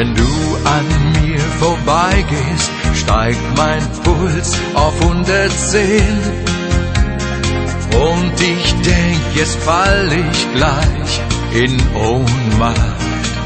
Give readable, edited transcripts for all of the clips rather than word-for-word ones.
Wenn du an mir vorbeigehst, steigt mein Puls auf 110. Und ich denk, jetzt fall ich gleich in Ohnmacht.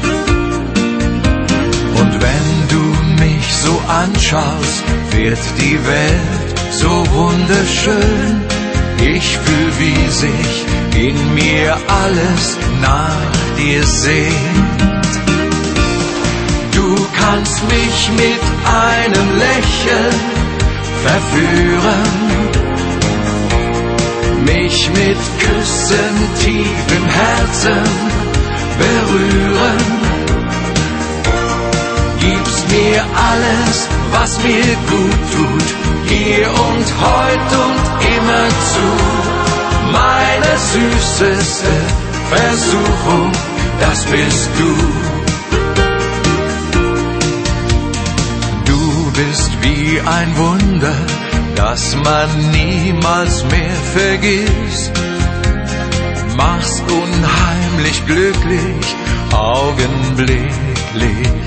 Und wenn du mich so anschaust, wird die Welt so wunderschön. Ich fühl, wie sich in mir alles nach dir sehnt. Du kannst mich mit einem Lächeln verführen, mich mit Küssen tief im Herzen berühren. Gibst mir alles, was mir gut tut, hier und heut und immerzu. Meine süßeste Versuchung, das bist du. Du bist wie ein Wunder, das man niemals mehr vergisst. Machst unheimlich glücklich, augenblicklich.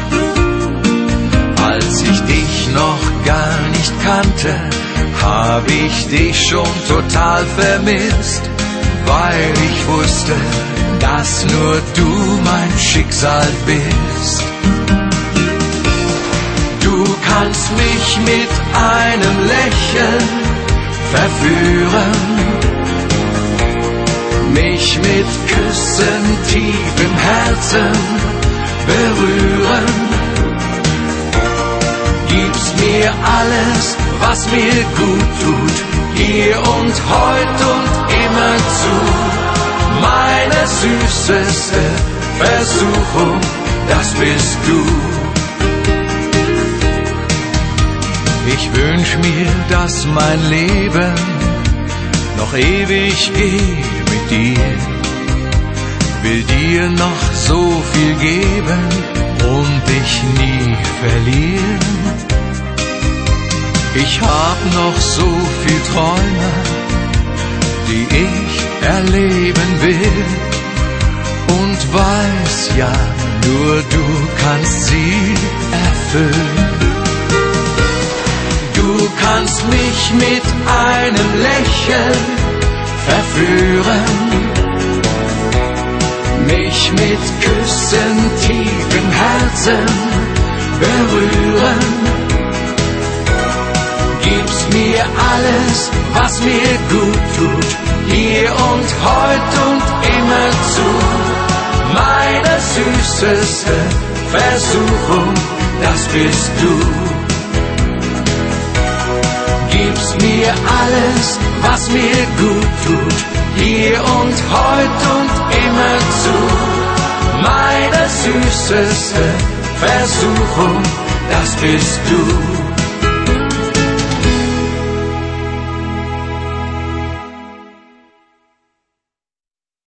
Als ich dich noch gar nicht kannte, hab ich dich schon total vermisst, weil ich wusste, dass nur du mein Schicksal bist. Du kannst mich mit einem Lächeln verführen, mich mit Küssen tief im Herzen berühren. Gibst mir alles, was mir gut tut, hier und heut und immerzu. Meine süßeste Versuchung, das bist du. Ich wünsch mir, dass mein Leben noch ewig geht mit dir. Will dir noch so viel geben und dich nie verlieren. Ich hab noch so viel Träume, die ich erleben will, und weiß ja, nur du kannst sie erfüllen. Du kannst mich mit einem Lächeln verführen, mich mit Küssen tief im Herzen berühren. Gibst mir alles, was mir gut tut, hier und heut und immerzu. Meine süßeste Versuchung, das bist du. Gibst mir alles, was mir gut tut, hier und heut und immerzu. Meine süßeste Versuchung, das bist du.